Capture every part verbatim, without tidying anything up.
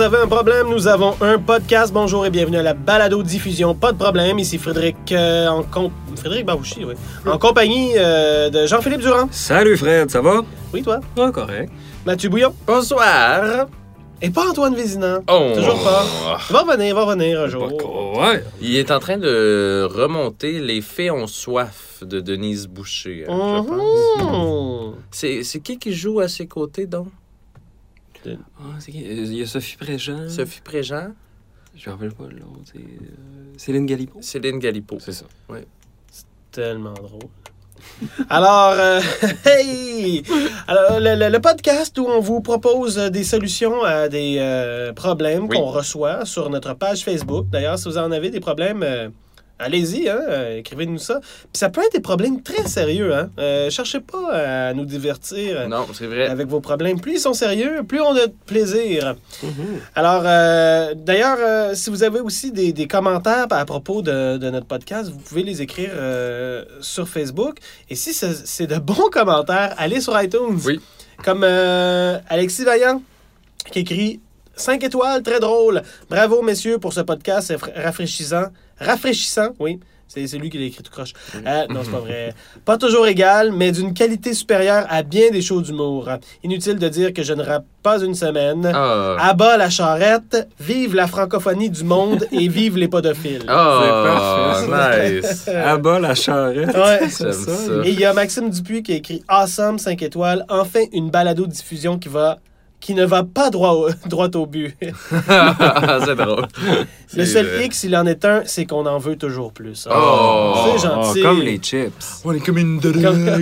avez un problème, nous avons un podcast. Bonjour et bienvenue à la balado-diffusion. Pas de problème, ici Frédéric euh, en com... Frédéric Barbouchi, oui. En compagnie euh, de Jean-Philippe Durand. Salut Fred, ça va? Oui, toi? Ah, correct. Mathieu Bouillon. Bonsoir. Et pas Antoine Vézina. Oh. Toujours pas. Il va revenir, il va revenir un jour. Ouais. Il est en train de remonter Les Fées ont soif de Denise Boucher, hein, je pense. Mmh. C'est, c'est qui qui joue à ses côtés, donc? Ah, c'est qui? Il y a Sophie Préjean. Sophie Préjean? Je me rappelle pas l'autre. C'est euh, Céline Galipo. Céline Galipo. C'est ça. Oui. Tellement drôle. Alors, euh, hey! Alors, le, le, le podcast où on vous propose des solutions à des euh, problèmes Oui. qu'on reçoit sur notre page Facebook. D'ailleurs, si vous en avez des problèmes, euh, allez-y, hein, euh, écrivez-nous ça. Puis ça peut être des problèmes très sérieux. Hein? Euh, cherchez pas à nous divertir euh, Non, c'est vrai. avec vos problèmes. Plus ils sont sérieux, plus on a de plaisir. Mm-hmm. Alors, euh, d'ailleurs, euh, si vous avez aussi des, des commentaires à propos de, de notre podcast, vous pouvez les écrire euh, sur Facebook. Et si c'est, c'est de bons commentaires, allez sur iTunes. Oui. Comme euh, Alexis Vaillant, qui écrit cinq étoiles, très drôle. Bravo, messieurs, pour ce podcast c'est rafraîchissant. Rafraîchissant, oui. C'est, c'est lui qui l'a écrit tout croche. Euh, non, c'est pas vrai. Pas toujours égal, mais d'une qualité supérieure à bien des shows d'humour. Inutile de dire que je ne rappe pas une semaine. Ah. À bas la charrette, vive la francophonie du monde et vive les podophiles. Ah, C'est parfait, nice. À bas la charrette. Ouais. J'aime ça. Et il y a Maxime Dupuis qui a écrit « Awesome, cinq étoiles. Enfin, une balado-diffusion qui va... qui ne va pas droit au, droit au but. » C'est drôle. Le C'est seul vrai. X, s'il en est un, c'est qu'on en veut toujours plus. Oh. C'est gentil. Oh, comme les chips. On est comme une Comme,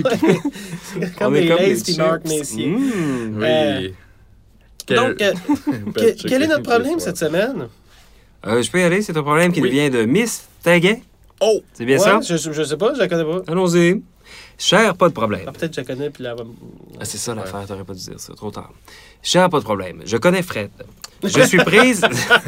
comme On est les comme les Lays puis Marc chips. Messier. Mm. Oui. Euh, Quel- Donc, euh, que- Belle quel est notre chicken problème ce cette soir. semaine? Euh, je peux y aller, c'est un problème qui Oui. nous vient de Miss Taguet. Oh! C'est bien Ouais, ça? Je, je sais pas, je la connais pas. Allons-y. Cher, pas de problème. Ah, peut-être que je la connais, puis là... elle va me- Ah, c'est ça l'affaire, t'aurais pas dû dire ça, trop tard. Cher, pas de problème. Je connais Fred. Je suis prise...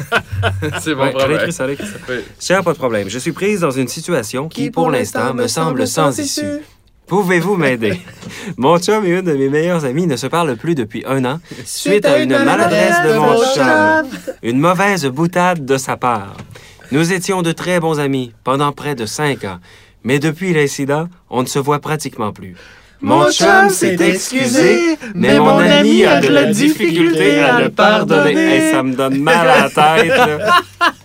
C'est mon Ouais, j'allais problème. écrire ça, j'allais écrire ça. Oui. Cher, pas de problème. Je suis prise dans une situation qui, pour l'instant, me semble sans issue. Pouvez-vous m'aider? Mon chum et une de mes meilleures amies ne se parlent plus depuis un an, suite à une maladresse de mon chum. Une mauvaise boutade de sa part. Nous étions de très bons amis pendant près de cinq ans, mais depuis l'incident, on ne se voit pratiquement plus. Mon chum s'est excusé, mais mon ami a de la difficulté à le pardonner. Hey, ça me donne mal à la tête. là.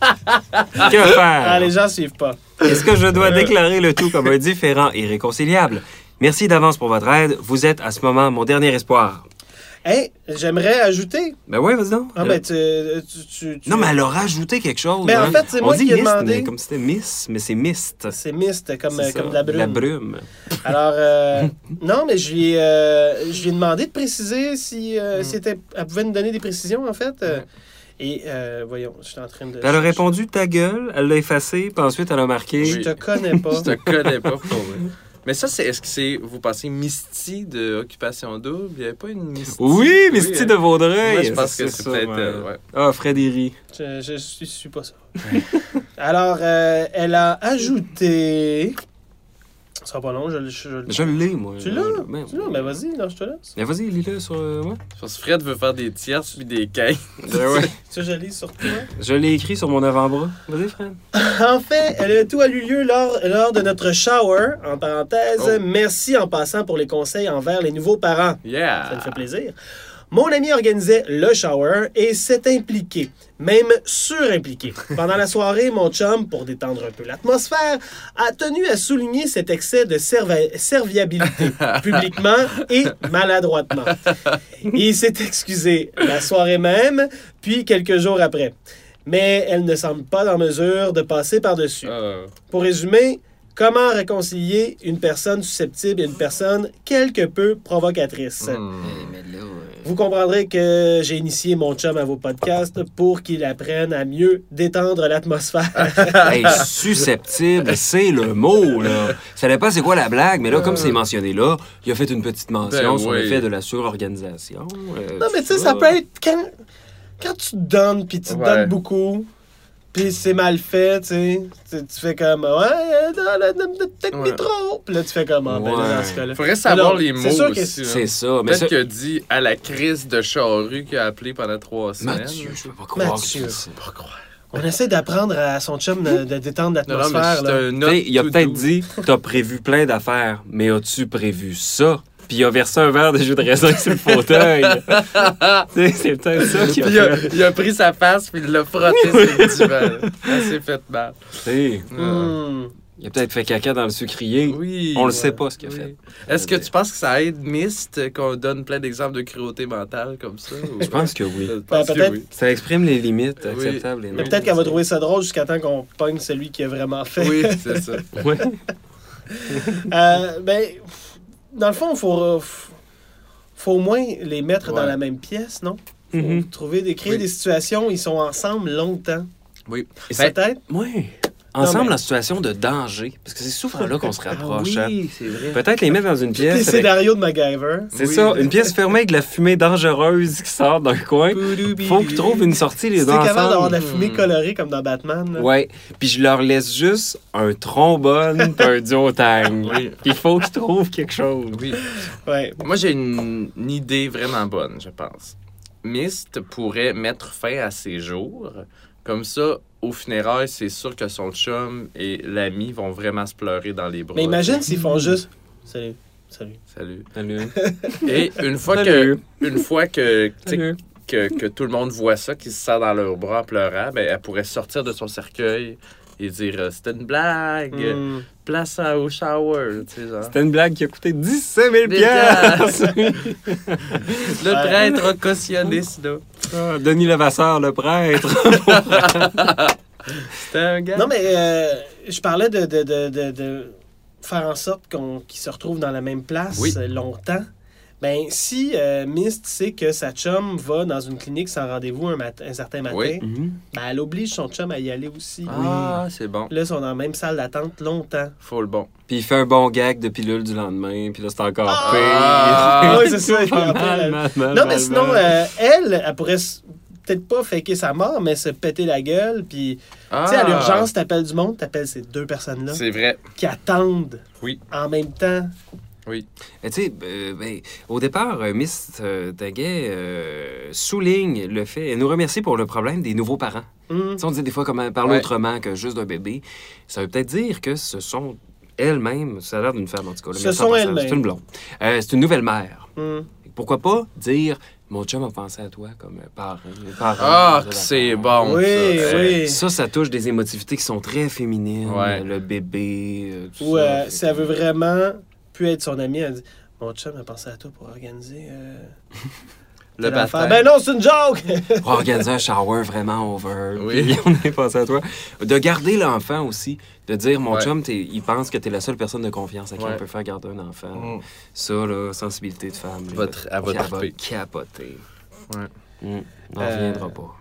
Que Ah, les faire? gens suivent pas. Est-ce que je dois déclarer le tout comme un différend irréconciliable? Merci d'avance pour votre aide. Vous êtes à ce moment mon dernier espoir. Hey, j'aimerais ajouter... Ben oui, vas-y donc. Ah, ben, tu... tu, tu- tu- Non, mais elle a rajouté quelque chose. Mais en hein. fait, c'est On moi dit qui ai mist, demandé. mais comme si c'était miss, mais c'est mist. C'est mist, comme, C'est euh, ça, comme de la brume. La brume. Alors, euh, non, mais je lui, ai, euh, je lui ai demandé de préciser si, euh, si était- elle pouvait nous donner des précisions, en fait. euh, Et, euh, voyons, je suis en train de... Elle a répondu ta gueule, elle l'a effacé, puis ensuite elle a marqué. Je te connais pas. Je te connais pas pour vrai. Mais ça, c'est, est-ce que c'est, vous pensez Misty de Occupation Double? Il n'y avait pas une Misty? Oui, Misty hein? de Vaudreuil. Moi, je pense que c'est ça, peut-être... ouais. euh, ouais. Ah, Frédéric. Je, je suis, suis pas ça. Alors, euh, elle a ajouté... Ça sera pas long, je, je, je- Je l'ai, moi. Tu l'as? Ben, Tu l'as? Ben vas-y, non, je te laisse. Ben, vas-y, lis-le sur. euh, ouais. Parce que Fred veut faire des tierces puis des quintes. Ben ouais. Tu veux que je lis sur toi? Je l'ai écrit sur mon avant-bras. Vas-y, Fred. En fait, elle- tout a eu lieu lors, lors de notre shower, en parenthèse. Oh. Merci en passant pour les conseils envers les nouveaux parents. Yeah! Ça me fait plaisir. Mon ami organisait le shower et s'est impliqué, même surimpliqué. Pendant la soirée, mon chum, pour détendre un peu l'atmosphère, a tenu à souligner cet excès de serva- serviabilité, publiquement et maladroitement. Il s'est excusé la soirée même, puis quelques jours après. Mais elle ne semble pas en mesure de passer par-dessus. Ah. Pour résumer, comment réconcilier une personne susceptible et une personne quelque peu provocatrice? Hmm. Vous comprendrez que j'ai initié mon chum à vos podcasts pour qu'il apprenne à mieux détendre l'atmosphère. Hey, susceptible, c'est le mot, là. Ça savait pas c'est quoi la blague, mais là, comme c'est mentionné là, il a fait une petite mention Ben sur oui. le fait de la surorganisation. euh, Non, mais tu sais, tout ça peut être... Quand, quand tu donnes, puis tu te Ouais. donnes beaucoup, Puis c'est mal fait, tu sais. Tu, tu fais comme, ouais, peut-être Ouais. mis trop. Puis là, tu fais comme, ah, ben là, Ouais. dans ce cas-là. Faudrait savoir Alors, les mots c'est sûr que aussi. C'est hein. ça. Mais Peut-être ça... qu'il a dit à la crise de charrue qu'il a appelé pendant trois semaines. Mathieu, je peux pas croire Mathieu. que tu dis ça. Pas croire. On essaie d'apprendre à son chum de, de détendre Non, non, mais l'atmosphère. c'est là. un Tu note sais, il a tout peut-être doux. dit, t'as prévu plein d'affaires, mais as-tu prévu ça? Puis il a versé un verre de jus de raisin sur le fauteuil. Tu sais, c'est peut-être ça qu'il a Puis il a, fait. il a pris sa face puis il l'a frotté sur le divan. Ça s'est fait mal. Tu sais, Hmm. il a peut-être fait caca dans le sucrier. Oui. On le ouais. sait pas, ce qu'il a Oui. fait. Est-ce que tu penses que ça aide Myst qu'on donne plein d'exemples de cruauté mentale comme ça? ou- Je pense que oui. Je pense Ben, que peut-être- oui. Ça exprime les limites Oui. acceptables. et Mais non. peut-être qu'elle va trouver ça drôle jusqu'à temps qu'on pogne celui qui a vraiment fait. Oui, c'est ça. Ouais. Euh, ben, dans le fond, il faut, faut au moins les mettre Ouais. dans la même pièce, non? Faut Mhm. trouver des, créer Oui. des situations où ils sont ensemble longtemps. Oui. Et Ben, Peut-être? Oui. Ensemble mais- en situation de danger. Parce que c'est souvent là qu'on se rapproche. hein. c'est vrai. Peut-être les mettre dans une Les pièce. avec- scénarios de MacGyver. C'est Oui. ça, une pièce fermée avec de la fumée dangereuse qui sort d'un coin. Faut qu'ils trouvent une sortie les C'est deux capable d'avoir de ensemble. la fumée Hmm. colorée comme dans Batman. là. Ouais, puis je leur laisse juste un trombone pis un duotang. Oui. Il faut qu'ils trouvent quelque chose. Oui. Ouais. Moi, j'ai une, une idée vraiment bonne, je pense. Myst pourrait mettre fin à ses jours. Comme ça, au funérailles, c'est sûr que son chum et l'ami vont vraiment se pleurer dans les bras. Mais imagine s'ils font juste. Salut. Salut. Salut. Salut. Et une fois que, Salut. une fois que, tu sais, Salut. que, que tout le monde voit ça, qu'ils se serrent dans leurs bras en pleurant, ben, elle pourrait sortir de son cercueil et dire euh, c'était une blague, Hmm. place ça au shower, tu sais, genre. C'était une blague qui a coûté dix-sept mille Des piastres. Le prêtre a cautionné ça. Ah, Denis Levasseur, le prêtre. C'était un gars. Non, mais euh, je parlais de, de, de, de, de faire en sorte qu'on, qu'ils se retrouvent dans la même place Oui. euh, longtemps. Ben, si euh, Myst sait que sa chum va dans une clinique sans rendez-vous un, mat- un certain matin, Oui. Mhm. ben, elle oblige son chum à y aller aussi. Ah, c'est bon. Là, ils sont dans la même salle d'attente longtemps. Faut le bon. Puis il fait un bon gag de pilule du lendemain, puis là c'est encore Ah! pire. Oui, c'est ça. Mal, mal, mal, Non, mal, mais sinon, mal. euh, elle, elle pourrait s- peut-être pas faker sa mort, mais se péter la gueule. Puis, Ah, tu sais, à l'urgence, t'appelles du monde, t'appelles ces deux personnes-là c'est vrai. qui attendent Oui. en même temps. Oui. Mais tu sais, euh, ben, au départ, euh, Miss euh, Daguet euh, souligne le fait, elle nous remercie pour le problème des nouveaux parents. Hum. Tu sais, on dit des fois comment parler Ouais. autrement que juste d'un bébé. Ça veut peut-être dire que ce sont elles-mêmes, ça a l'air d'une femme en tout cas. là, Ce mais sont sans elles-mêmes. passage, C'est une blonde. Euh, c'est une nouvelle mère. Hum. Pourquoi pas dire, mon chum a pensé à toi comme euh, parent. parent Ah, de que la c'est part. bon. Oui, ça. oui. Ça, ça touche des émotivités qui sont très féminines. Ouais. Le bébé, euh, tout Ou ça. euh, Fait si que- elle veut vraiment plus être son amie, elle dit mon chum a pensé à toi pour organiser. Euh, Le telle affaire. baptême. Ben non, c'est une joke! Pour organiser un shower vraiment over. Oui. Puis on est passé à toi. De garder l'enfant aussi. De dire, mon Ouais. chum, t'es- il pense que tu es la seule personne de confiance à qui Ouais. on peut faire garder un enfant. Mm. Ça, là, sensibilité de femme. là, Votre- à votre qui va triper. capoter. Ouais. Mm. On Euh, reviendra pas.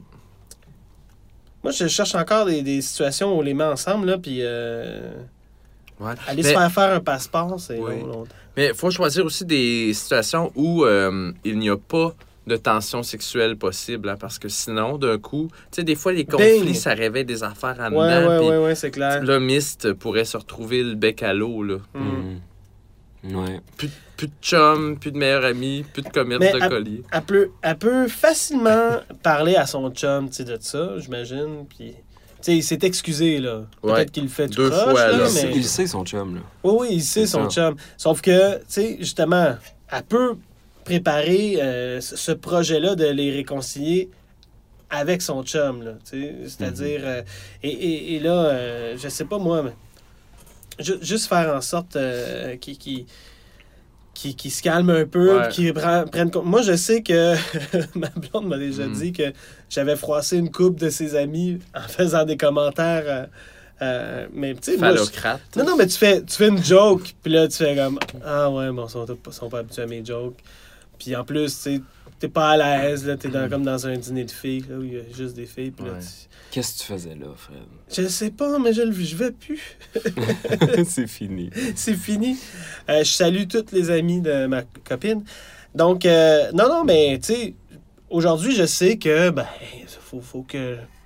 Moi, je cherche encore des, des situations où on les met ensemble, là, puis euh, Ouais. aller Mais- se faire faire un passeport, c'est Oui. long, longtemps. Mais il faut choisir aussi des situations où euh, il n'y a pas de tension sexuelle possible, hein, parce que sinon, d'un coup, tu sais, des fois, les conflits, Bing! ça réveille des affaires en Ouais, dedans. ouais, puis ouais, ouais, c'est clair. Le Myst pourrait se retrouver le bec à l'eau, là. Hum. Mm. Ouais. Plus, plus de chum, plus de meilleur ami, plus de commerce Mais de à- collier. Elle peut, elle peut facilement parler à son chum, tu sais, de ça, j'imagine, puis... Tu sais, il s'est excusé, là. Peut-être Ouais. qu'il le fait tout Deux croche, fois, là, là. Il, sait, mais... il sait, son chum, là. Oui, oui, il sait C'est son ça. chum. Sauf que, tu sais, justement, elle peut préparer euh, ce ce projet-là de les réconcilier avec son chum, là, tu sais. C'est-à-dire... euh, et, et, et là, euh, je sais pas moi, mais ju- juste faire en sorte euh, qu'il... qu'il- qui, qui se calme un peu, Ouais. puis qui prend- prenne compte. Moi, je sais que ma blonde m'a déjà Mm. dit que j'avais froissé une couple de ses amis en faisant des commentaires. euh, euh, mais tu sais, moi, je- Phallocrate. non, non, mais tu fais, tu fais une joke, puis là, tu fais comme ah ouais, bon, ils sont, pas- sont pas habitués à mes jokes. Puis en plus, tu sais, t'es pas à l'aise, là, t'es dans, comme dans un dîner de filles, là, où il y a juste des filles, puis là, Ouais. tu- Qu'est-ce que tu faisais là, Fred? je sais pas, mais je le je vais plus. C'est fini. C'est fini. Euh, je salue toutes les amies de ma copine. Donc, euh, non, non, mais tu sais, aujourd'hui, je sais que, ben, faut, faut que, faut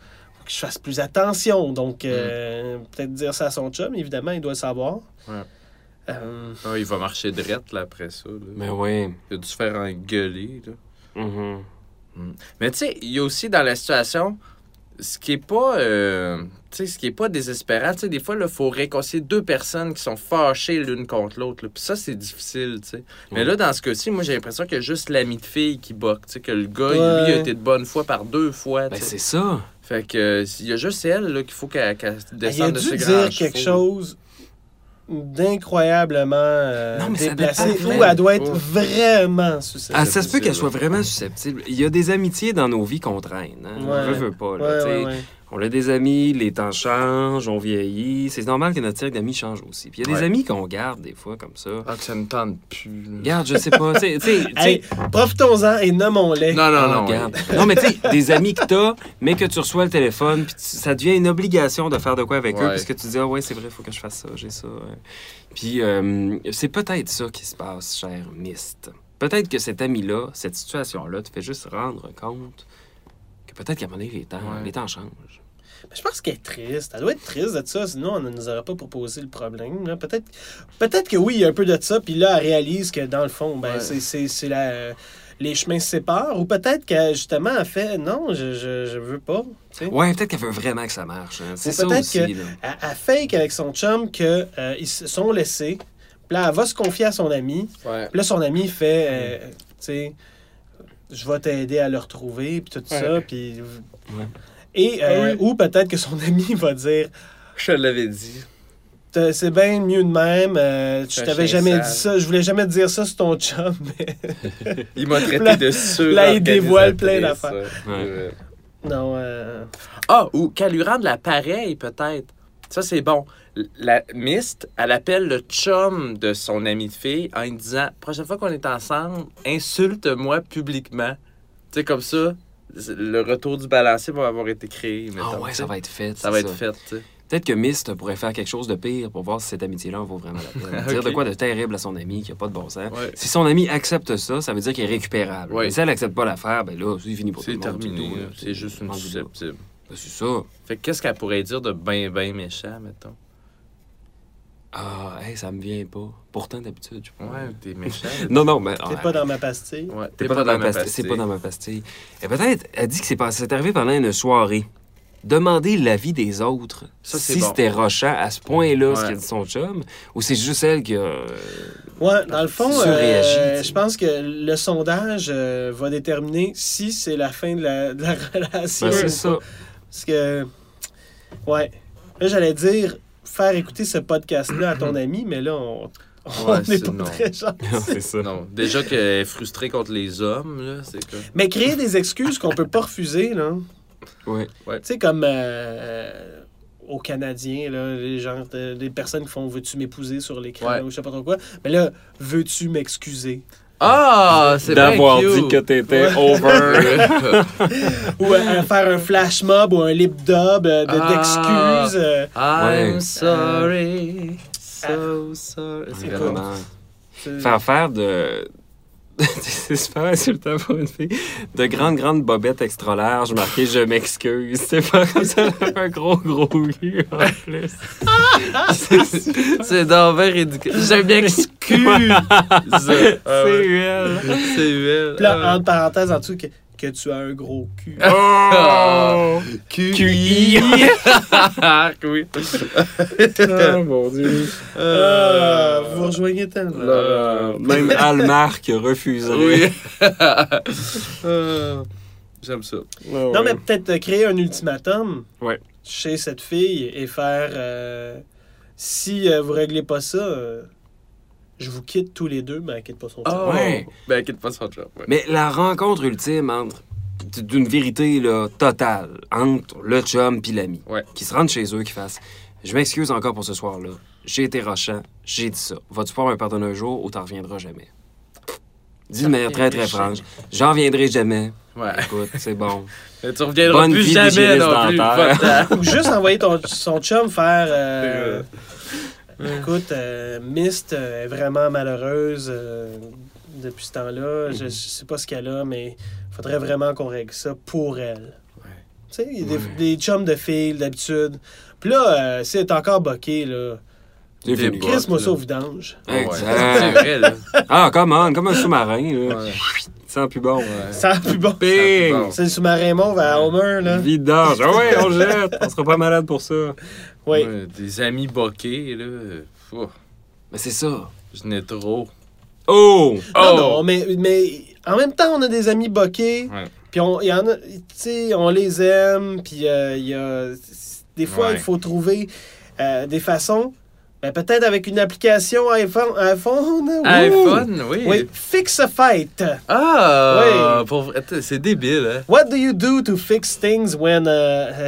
que je fasse plus attention. Donc, euh, mm. peut-être dire ça à son chum, évidemment, il doit le savoir. Ouais. Euh... Ah, il va marcher drette là, après ça. Là. Mais oui. Il a dû se faire engueuler. Là. Mm-hmm. Mm. Mais tu sais, il y a aussi dans la situation, ce qui est pas, euh, tu sais, ce qui est pas désespérant. Tu sais, des fois, il faut réconcilier deux personnes qui sont fâchées l'une contre l'autre. Puis ça, c'est difficile, tu sais. Mais Ouais. là, dans ce cas-ci, moi, j'ai l'impression qu'il y a juste l'ami de fille qui boque. Tu sais, que le gars, Ouais. lui, a été de bonne foi par deux fois. Ben, tu sais. c'est ça. Fait que, euh, il y a juste elle, là, qu'il faut qu'elle, qu'elle Il a descende de dû ses dire grands quelque chevaux. chose d'incroyablement euh, Non, mais ça déplacé dépend ou elle doit être Oh. vraiment susceptible. Ah, ça se peut qu'elle soit là. vraiment susceptible. Il y a des amitiés dans nos vies qu'on traîne. Hein? Ouais. On veut, veut pas. Là, Ouais, tu sais. ouais, ouais. On a des amis, les temps changent, on vieillit. C'est normal que notre cercle d'amis change aussi. Puis il y a des Ouais. amis qu'on garde des fois comme ça. Ah, que ça ne tente plus. là. Regarde, je sais pas. tu sais- tu sais- tu sais- Hey, profitons-en et nommons-les. Non, non, Ah, non. regarde. Non, mais tu sais, des amis que t'as, mais que tu reçois le téléphone, puis tu- ça devient une obligation de faire de quoi avec eux, Ouais. parce que tu dis, ah ouais, c'est vrai, il faut que je fasse ça, j'ai ça. ouais. Puis euh, c'est peut-être ça qui se passe, cher Mist. Peut-être que cet ami-là, cette situation-là, te fait juste rendre compte que peut-être qu'à un moment donné, les temps, Ouais. les temps changent. Mais je pense qu'elle est triste. Elle doit être triste de ça, sinon on ne nous aurait pas proposé le problème. là. Peut-être peut-être que oui, il y a un peu de ça, puis là, elle réalise que dans le fond, ben, Ouais. c'est, c'est, c'est la... les chemins se séparent. Ou peut-être que justement, elle fait non, je, je, je veux pas. tu sais. Ouais, peut-être qu'elle veut vraiment que ça marche. hein. C'est Ou ça peut-être aussi. que- là. Elle, elle fake avec son chum qu'ils se sont laissés. Puis là, elle va se confier à son ami. Ouais. Puis là, son ami fait, euh, tu sais, je vais t'aider à le retrouver, puis tout ça. Ouais. Puis... Ouais. Et, euh, Ah oui. ou peut-être que son ami va dire, Je te l'avais dit. T'as- c'est bien mieux de même, euh, je C'est un t'avais chien jamais sale. dit ça, je voulais jamais te dire ça sur ton chum, mais Il m'a traité Là- de sur. là, il dévoile plein d'affaires. Ouais. non, euh... Ah, ou qu'elle lui rende l'appareil, peut-être. Ça, c'est bon. La Mist, elle appelle le chum de son ami de fille en lui disant prochaine fois qu'on est ensemble, insulte-moi publiquement. Tu sais, comme ça, le retour du balancier va avoir été créé. Ah mettons, ouais, tu ça sais. va être fait. Ça c'est va être fait, tu sais. Peut-être que Mist pourrait faire quelque chose de pire pour voir si cette amitié-là en vaut vraiment la peine. Ok. Dire de quoi de terrible à son ami qui n'a pas de bon sens. Ouais. Si son ami accepte ça, ça veut dire qu'il est récupérable. Ouais. Mais si elle n'accepte pas l'affaire, ben là, c'est fini pour tout C'est le monde. terminé. tout, là. là. C'est juste une rendu là. susceptible. Ben, c'est ça. Fait que qu'est-ce qu'elle pourrait dire de bien, bien méchant, mettons? Ah, hey, ça me vient pas. Pourtant, d'habitude, je pense. Ouais, t'es méchant. Non, non, mais. t'es ah, pas dans ma pastille. Ouais, T'es pas, dans ma pastille. C'est pas dans ma pastille. Et peut-être, elle dit que c'est, pas- c'est arrivé pendant une soirée. Demander l'avis des autres. Ça, c'est si bon. c'était rochant à ce point-là, Ouais. ce qu'a dit son chum, ou c'est juste elle qui a. Ouais, dans le fond, Surréagit, euh, tu sais. je pense que le sondage euh, va déterminer si c'est la fin de la, de la relation. Ben, c'est ou ça. pas. Parce que, ouais, là, j'allais dire faire écouter ce podcast-là à ton ami, mais là, on on Ouais, n'est c'est pas non. très gentil. c'est ça. Non, déjà qu'elle est frustrée contre les hommes, là, c'est que... Mais créer des excuses qu'on peut pas refuser, là. Ouais. Tu sais, comme euh, euh, aux Canadiens, là, les gens, euh, des personnes qui font « Veux-tu m'épouser sur l'écran? Ouais. Ou je sais pas trop quoi. Mais là, « Veux-tu m'excuser? Ah, c'est bien D'avoir cute. dit que t'étais Ouais. over. » Ou euh, faire un flash mob ou un lip dub euh, de- Ah. d'excuses. euh, I'm Ouais. sorry, so sorry. C'est Écoute. comme... Vraiment. c'est- Faire faire de. C'est super insultant pour une fille. De grandes, grandes bobettes extra larges marquées je m'excuse. C'est pas comme ça, elle a un gros, gros cul en plus. C'est donc bien ridicule. Je m'excuse. C'est Ah ouais. elle. C'est elle. Puis là, Ah. entre parenthèses, en dessous, que, que tu as un gros cul. Oh! Q Q I. Oui. Oh mon Dieu. Ah, vous rejoignez tellement. Euh, même Almarc refuserait. Oui. Ah, J'aime ça. Ouais, Non, ouais. mais peut-être euh, créer un ultimatum Ouais. chez cette fille et faire euh, si euh, vous réglez pas ça, euh, je vous quitte tous les deux, mais elle quitte pas son chum. Oh. Ouais. Ben, quitte pas son job. Ouais. Mais la rencontre ultime entre d'une vérité là, totale entre le chum puis l'ami, Ouais. qui se rendent chez eux, qui fassent je m'excuse encore pour ce soir-là, j'ai été rochant, j'ai dit ça. Vas-tu pouvoir me pardonner un jour ou t'en reviendras jamais? Dis de manière très très franche, j'en reviendrai jamais. Ouais. Écoute, c'est bon. Mais tu reviendras Bonne plus vie jamais d'hygiéniste non plus. dentaire. Va-t'en. Ou juste envoyer ton, son chum faire euh, écoute, euh, Mist euh, est vraiment malheureuse euh, depuis ce temps-là. Je, je sais pas ce qu'elle a, mais faudrait vraiment qu'on règle ça pour elle. Ouais. Tu Tu sais, il y a des, Ouais. des chums de filles, d'habitude. Puis là, euh, si elle est encore boquée, là, C'est fini. Des Chris, moi là. ça au vidange. Ah ouais. Exact. C'est vrai, là. Ah, come on, comme un sous-marin, là. Ouais. Sent plus bon. Ouais. Ça a plus bon. Bing! bon. C'est le sous-marin mauve à Homer, là. Vidange. Ah ouais, on jette. On sera pas malade pour ça. Oui. Ouais, des amis boqués, là. Ouh, Mais c'est ça. je n'ai trop. Oh! Non, Oh! non, mais, mais en même temps, on a des amis boqués. Ouais. Puis on, il y en a, tu sais, on les aime. Puis euh, il y a. Des fois, Ouais. il faut trouver euh, des façons. Ben, peut-être avec une application iPhone. iPhone ouh. iPhone, oui. Oui, Fix a Fight. Ah! Oui. Pour vrai, attends, c'est débile, hein? What do you do to fix things when uh,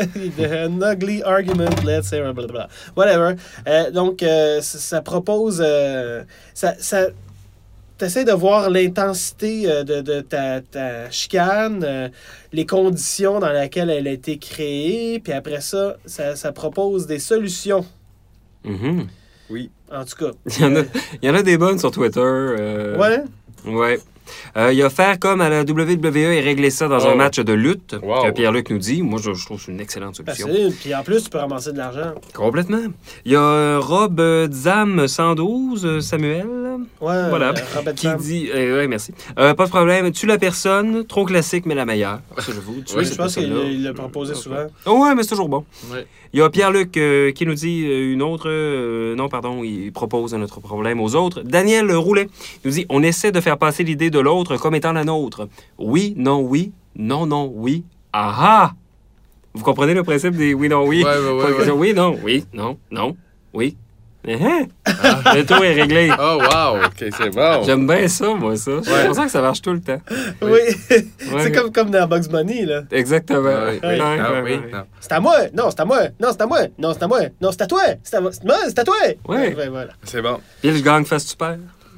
an ugly argument, let's say, blah, blah, blah. Whatever. Euh, donc, euh, ça, ça propose... euh, ça, ça, t'essaies de voir l'intensité euh, de, de ta, ta chicane, euh, les conditions dans lesquelles elle a été créée, puis après ça, ça, ça propose des solutions. Mhm. En tout cas. Il y en a, il y en a des bonnes sur Twitter. euh, Ouais. Ouais. Euh, il y a faire comme à la W W E et régler ça dans Oh. un match de lutte, Wow. que Pierre-Luc nous dit. Moi, je, je trouve que c'est une excellente solution. Facile. Puis en plus, tu peux ramasser de l'argent. Complètement. Il y a euh, Rob euh, Zam cent douze, euh, Samuel, Ouais. Voilà. euh, Robert qui Sam. dit... Euh, ouais, merci. Euh, pas de problème. Tue la personne, trop classique, mais la meilleure. Ça, je vous. Oui, je pense qu'il il l'a proposé souvent. Oh, ouais, mais c'est toujours bon. Ouais. Il y a Pierre-Luc euh, qui nous dit euh, une autre... euh, non, pardon, il propose un autre problème aux autres. Daniel Roulet nous dit « On essaie de faire passer l'idée de l'autre comme étant la nôtre. Oui, non, oui, non, non, oui. Ah ah! » Vous comprenez le principe des oui, non, oui? Ouais, ouais, ouais, Pas que- ouais. Oui, non, oui, non, non, oui. Uh-huh. Le tour est réglé. Oh, wow! OK, c'est bon. J'aime bien ça, moi, ça. C'est pour ça que ça marche tout le temps. Oui. Ouais. C'est comme, comme dans Bugs Bunny, là. Exactement. Ah oui, Ouais, oui, ouais, ah ouais, oui, ouais. non. C'est à moi! Non, c'est à moi! Non, c'est à moi! Non, c'est à moi! Non, c'est à toi! C'est à moi! C'est moi, c'est à toi! Ouais. Ouais, voilà. C'est bon. Puis je gagne face super.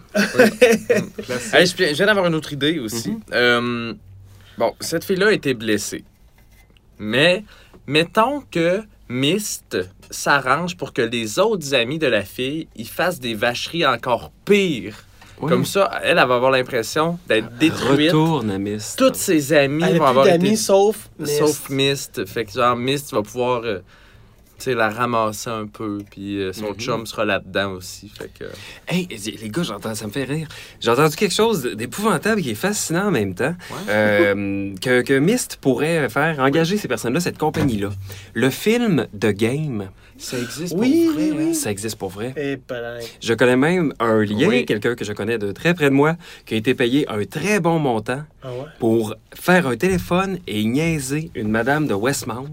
Hey, je viens je viens d'avoir une autre idée aussi. Mhm. Euh, bon, cette fille-là a été blessée. Mais, mettons que Myst s'arrange pour que les autres amis de la fille ils fassent des vacheries encore pires. Ouais. Comme ça, elle, elle va avoir l'impression d'être détruite. Retourne à Myst. Toutes ses amis Elle vont a plus avoir d'amis été... sauf Myst. Sauf Myst. Fait que genre, Myst va pouvoir... euh, tu sais, la ramasser un peu, puis euh, son Mhm. chum sera là-dedans aussi, fait que... Hey, les gars, j'entends, ça me fait rire. J'ai entendu quelque chose d'épouvantable qui est fascinant en même temps. Euh, que, que Myst pourrait faire, engager ces personnes-là, cette compagnie-là. Le film The Game, Ça existe Oui, pour vrai, oui, oui. hein? ça existe pour vrai. Et palin. Je connais même un lien, Oui. quelqu'un que je connais de très près de moi, qui a été payé un très bon montant Ah ouais? pour faire un téléphone et niaiser une madame de Westmount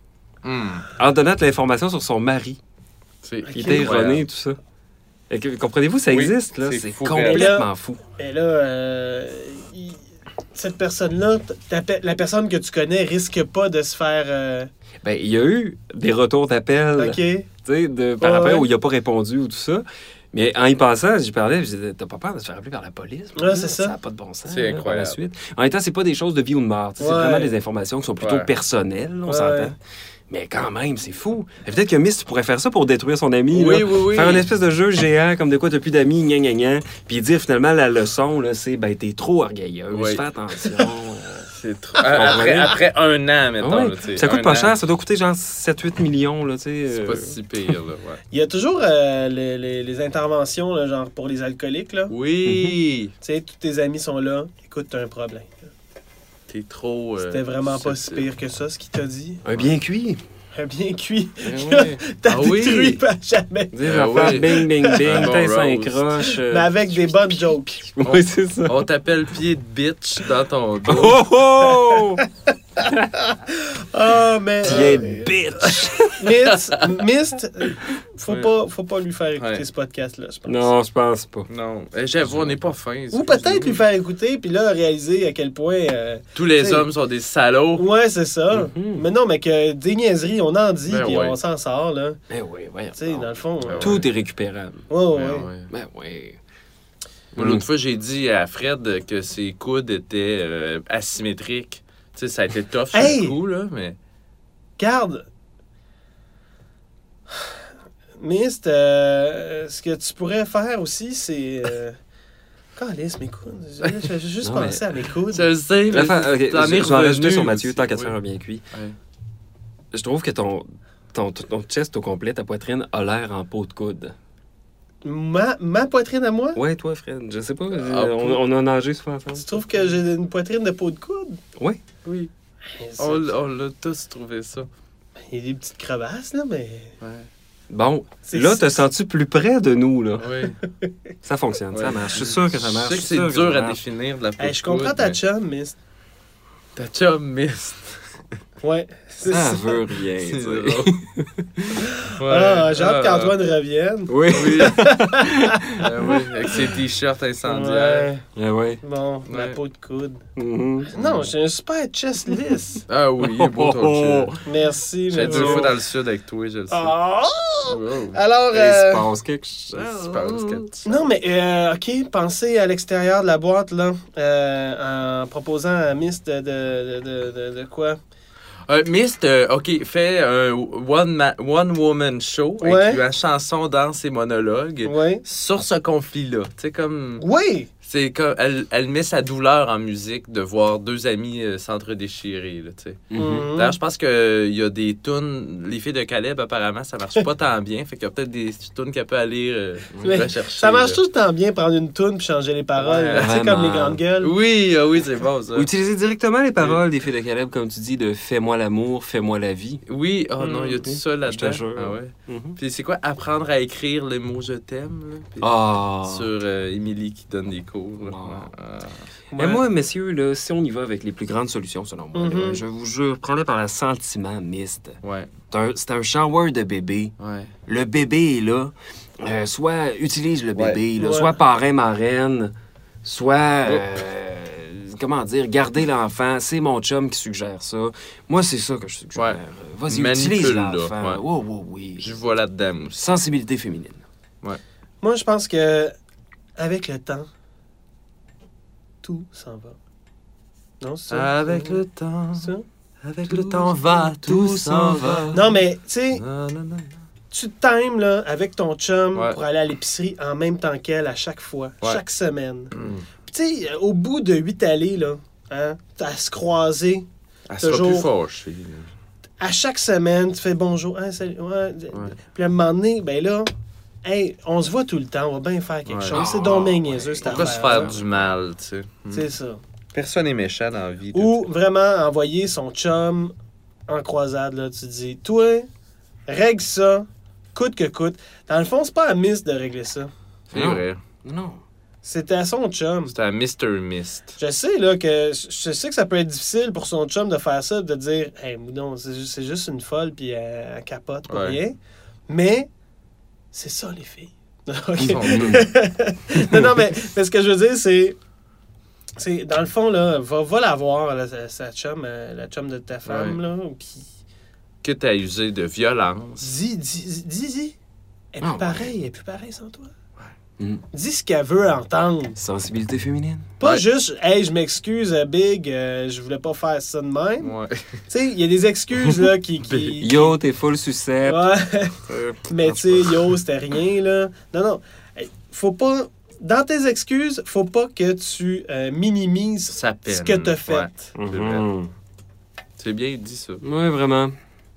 Hmm. en donnant de l'information sur son mari, C'est qui était erroné, tout ça. Et que- comprenez-vous, ça Oui, existe, là. c'est C'est fou, complètement fou. Et là, euh, il- cette personne-là, ta pe- la personne que tu connais risque pas de se faire... euh, Ben, il y a eu des retours d'appel, OK. tu sais, de- par Ouais, rappel ouais. où il n'a pas répondu ou tout ça. Mais en y pensant, j'y parlais, je disais, t'as pas peur de se faire appeler par la police? Ouais, c'est ça. Ça n'a pas de bon sens. C'est là, par la incroyable. suite. En même temps, c'est pas des choses de vie ou de mort. tu sais, C'est Ouais. vraiment des informations qui sont plutôt Ouais. personnelles, on Ouais. s'entend. Mais quand même, c'est fou. Et peut-être que Myst pourrait faire ça pour détruire son ami. Oui, là. oui, oui. Faire une espèce de jeu géant, comme de quoi t'as plus d'amis, gna gna gna. Puis dire finalement la leçon, là, c'est ben t'es trop orgueilleuse, Oui. fais attention. euh. C'est trop... après, après un an, mettons. Ouais. là, tu sais, Ça coûte un pas an, cher, ça doit coûter genre sept huit millions, là, tu sais. C'est euh. pas si pire, là, ouais. Il y a toujours euh, les, les- les interventions, là, genre pour les alcooliques. Là. Oui! Tu sais, tous tes amis sont là. Écoute, t'as un problème. T'es trop... euh, C'était vraiment pas si susceptible. pire que ça, ce qu'il t'a dit. Un bien cuit. Un bien cuit. Eh ouais. T'as Ah oui. détruit pas jamais. Dire, Ah en faire oui. bing, bing, Un bing, bon t'es cinq roast. croches. euh. Mais avec des bonnes jokes. Oui, c'est ça. On t'appelle pied de bitch dans ton dos. Oh oh! Ah, mais. Tiens, euh, bitch! Myst, Myst, euh, faut, Ouais. pas, faut pas lui faire écouter Ouais. ce podcast-là, je pense. Non, je pense pas. Non, Eh, j'avoue, on n'est pas fin. Ou peut-être lui faire écouter, puis là, réaliser à quel point. euh, Tous les T'sais- hommes sont des salauds. Ouais, c'est ça. Mhm. Mais non, mais que des niaiseries, on en dit, Ben puis ouais. on s'en sort, là. Ben oui, voyons. Tu sais, dans le fond. Ben euh, ouais. Tout est récupérable. Ouais, ouais. Ouais, ouais. Ben oui. Moi, l'autre fois, j'ai dit à Fred que ses coudes étaient euh, asymétriques. Tu sais, ça a été tough sur Hey! le coup, là, mais... Garde. Myst, euh, ce que tu pourrais faire aussi, c'est. euh, Calisse, mes coudes. J'ai j'ai juste Non, pensé à mes coudes. Je le sais, mais Enfin, ok, t'en je es je vais en rajouter revenu sur Mathieu, aussi. tant qu'à te Oui. faire un bien cuit. Ouais. Je trouve que ton, ton, ton chest au complet, ta poitrine, a l'air en peau de coude. Ma, ma poitrine à moi? Ouais, toi, Fred, je sais pas. Ah, on, on a nagé souvent ensemble. Tu trouves que j'ai une poitrine de peau de coude? Oui. Oui. Ben, On, l- on l'a tous trouvé ça. Il y a des petites crevasses, là, mais... Ouais. Bon, C'est- là, c'est- te sens-tu plus près de nous, là? Oui. Ça fonctionne, ça Ouais. marche. Je suis sûr que ça marche. Je sais que suis c'est sûr dur ça à marche. définir de la peau Hey, de je comprends coude, ta mais- chum, mais... Ta chum mist. Ouais, c'est Ça ça. veut rien C'est dire. drôle. Ah, j'ai hâte Ah, qu'Antoine revienne. Oui. Oui. Euh, oui, avec ses t-shirts incendiaires. Ouais. Ah ouais. Bon, ma Ouais. peau de coude. Mhm. Non, j'ai un super chest lisse. Ah oui, il est beau ton chum. Merci, J'ai merci. deux fois dans le sud avec toi, je le sais. Ah! Wow. Alors, Il se euh, passe quelque chose. Il se passe quelque chose. non, mais euh, OK, pensez à l'extérieur de la boîte, là, euh, en proposant à Miss de, de, de, de, de quoi? Euh, Mist, euh, OK, fait un one, ma- one woman show Ouais. incluant chansons, danse et monologues Oui. sur ce conflit-là. Tu sais, comme... Oui! C'est comme... Elle, elle met sa douleur en musique de voir deux amis euh, s'entre-déchirer, là, tu sais. Mhm. Mhm. D'ailleurs, je pense qu'il y a des tunes... Les filles de Caleb, apparemment, ça marche pas tant bien. Fait qu'il y a peut-être des tunes qu'elle peut aller euh, Mais rechercher. Ça marche là. tout le temps bien, prendre une toune puis changer les paroles. Ouais, là, tu sais, vraiment. comme les grandes gueules. Oui, ah oui, c'est bon, ça. Ou utiliser directement les paroles des filles de Caleb, comme tu dis, de « Fais-moi l'amour, fais-moi la vie Oui, oh non, il y a Mm. tout ça Je là-dedans. te jure. Ah ouais. Mhm. Puis c'est quoi, apprendre à écrire les mots « je t'aime », là? Puis Ah! sur euh, Émilie qui donne des cours. là. Ah. Ah. Mais moi, messieurs, là, si on y va avec les plus grandes solutions, selon moi, là, Mhm. je vous jure, prenez par le sentiment mist. Ouais, C'est un, c'est un shower de bébé. ouais. Le bébé est là. Euh, soit utilise le bébé, là, Ouais. soit parrain, marraine, soit... euh, comment dire, garder l'enfant. C'est mon chum qui suggère ça. Moi, c'est ça que je suggère. Ouais. Euh, Vas-y, Manipule, utilise là, l'enfant. ouais. Oui, oui, oui. Je vois là-dedans aussi. Sensibilité féminine. Moi, je pense que avec le temps, tout s'en va. Non, c'est ça? Avec le temps, Ça? avec le temps va, tout s'en va. Non, mais, tu sais, Non, non, non. tu te times, là, avec ton chum Ouais. pour aller à l'épicerie en même temps qu'elle à chaque fois, Ouais. chaque semaine. Mm. Puis, tu sais, au bout de huit allées, là, hein, à se croiser, Elle sera Toujours. plus fâchée. à chaque semaine, tu fais bonjour, hein, salut, ouais. Puis à un moment donné, ben là, hey, on se voit tout le temps, on va bien faire quelque Ouais. chose. C'est Ah, donc bien niaiseux, cette Pourquoi se affaire-là. faire du mal, tu sais? Mm. C'est ça. Personne n'est méchant dans la vie. Ou vraiment envoyer son chum en croisade, là, tu dis, toi, règle ça, coûte que coûte. Dans le fond, c'est pas à Miss de régler ça. C'est Non. vrai. Non. C'était à son chum. C'était à mister Mist. Je sais, là, que je sais que ça peut être difficile pour son chum de faire ça, de dire, hey, non, c'est juste, c'est juste une folle, puis elle, elle capote pour Ouais. rien. Mais, c'est ça, les filles. Ok. Ils sont nuls. non, non, mais, mais ce que je veux dire, c'est. C'est, dans le fond, là, va, va la voir, là, sa, sa chum, euh, la chum de ta femme, là, puis Quitte à user de violence. dis, dis, dis, dis. Elle est Ah, plus pareille, elle est plus pareille sans toi. Mm. Dis ce qu'elle veut entendre. Sensibilité féminine. Pas Ouais. juste, hey, je m'excuse, euh, Big, euh, je voulais pas faire ça de même. Ouais. Tu sais, il y a des excuses, là, qui. qui... Yo, t'es full sucette. Ouais, Euh, mais tu sais, yo, c'était rien, là. Non, non. Hey, faut pas. Dans tes excuses, faut pas que tu euh, minimises Ça peine. ce que t'as fait. Ouais. C'est vrai. Mhm. C'est bien dit, ça. Oui, vraiment.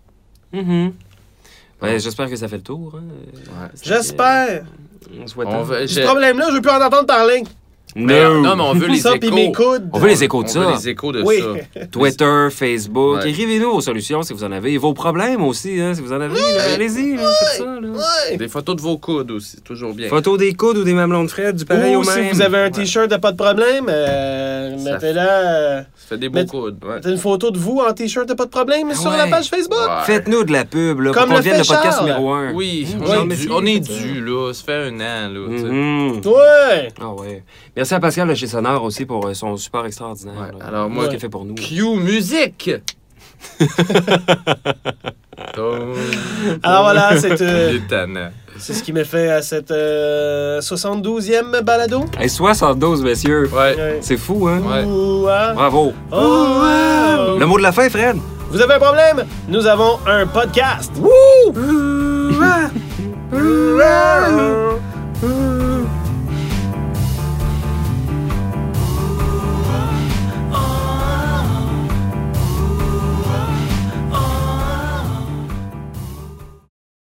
Mhm. Ben, j'espère que ça fait le tour. Hein. Ouais. J'espère. On souhaite. On veut, Ce problème-là, je veux plus en entendre parler. Mais, No. non, mais on veut les Ça, puis échos. mes coudes. On veut les échos de On ça. veut les échos de Oui. ça. Twitter, Facebook. Ouais. Écrivez-nous vos solutions si vous en avez. Et vos problèmes aussi, hein, si vous en avez. là, allez-y, là, faites ça. Là. Ouais. Des photos de vos coudes aussi, toujours bien. Photos des coudes ou des mamelons de Fred, du pareil Ou au si même. vous avez un t-shirt, de pas de problème, euh, Ça mettez-là euh, Ça fait des beaux Mais- coudes. Ouais. mettez une photo de vous en t-shirt, de pas de problème sur Ouais. la page Facebook. Ouais. Faites-nous de la pub, là, Comme pour qu'on le devienne le fait podcast Charles. numéro un. Oui, Mmh. on, Ouais, est mais dû, si, on est faites ça. dû, là. Ça fait un an, là. tu sais. Mhm. Ouais. Ah ouais. Merci à Pascal de chez Sonore aussi pour euh, son support extraordinaire. Ouais, là. alors Tout moi- ce qu'il fait pour nous. Q musique! Alors voilà, c'est euh, Il est tannant. c'est ce qui m'a fait à cette euh, soixante-douzième balado. Hey, soixante-douze, messieurs. Ouais. Ouais. C'est fou, hein? Ouais. Ouh, ah. Bravo. Oh, wow. Le mot de la fin, Fred? Vous avez un problème? Nous avons un podcast. Wouh! Ouh, ah. Ouh, ah.